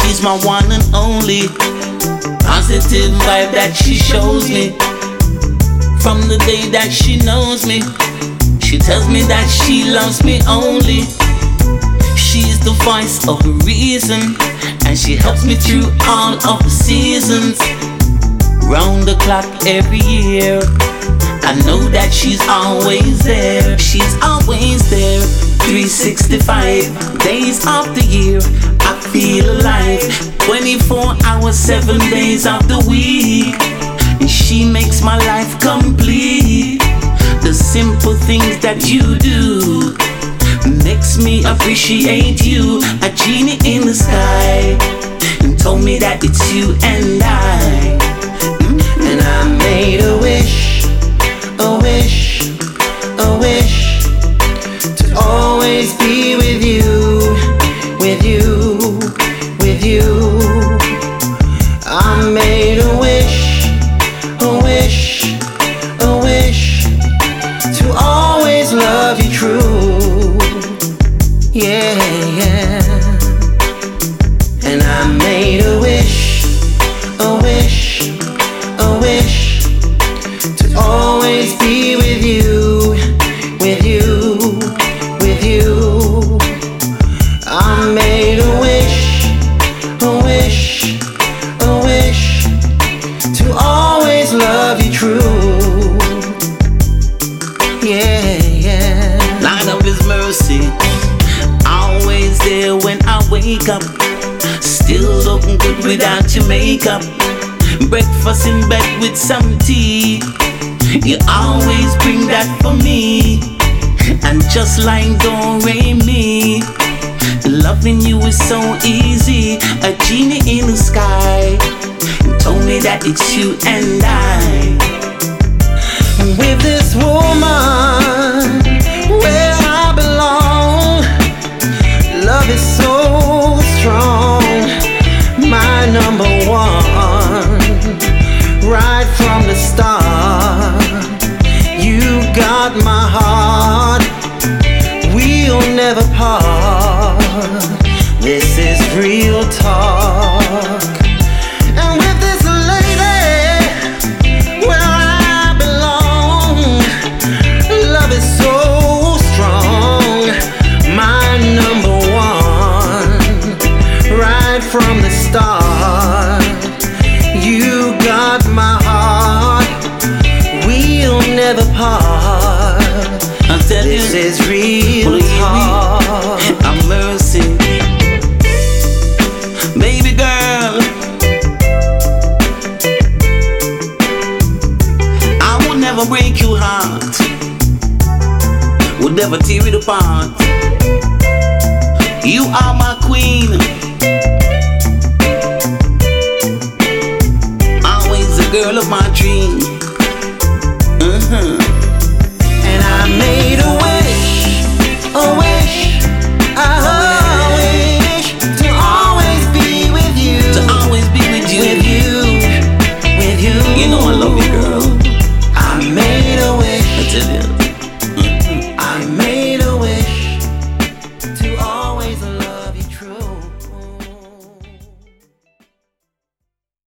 She's my one and only. Positive vibe that she shows me. From the day that she knows me, she tells me that she loves me only. She's the voice of reason, and she helps me through all of the seasons. Round the clock every year, I know that she's always there. She's always there, 365 days of the year. I feel alive, 24 hours, 7 days of the week. And she makes my life complete. The simple things that you do makes me appreciate you. A genie in the sky and told me that it's you and I. And I made a wish, a wish, a wish to always be with you, with you, with you. I made a wish, a wish, a wish to always love you true. Yeah, yeah. And I made a wish, a wish, a wish to always be with you, with you, with you. I made a wish, a wish, a wish to always love you true. Yeah, yeah. Light of His mercy, always there when I wake up. Still looking good without your makeup. Breakfast in bed with some tea. You always bring that for me. And just like Do-Re-Mi, loving you is so easy. A genie in the sky told me that it's you and I. With this woman where I belong, love is so strong, my number one. Right from the start, you got my heart, we'll never part. This is real talk. And with this lady where I belong, love is so strong, my number one. Right from the start, you got my heart, we'll never part. I'm telling you, this is real talk. I'm mercy, baby girl. I would never break your heart, would never tear it apart. You are my queen, always the girl of my dream. And I made a wish, a wish, a wish to always be with you, To always be with you. with you, with you. You know I love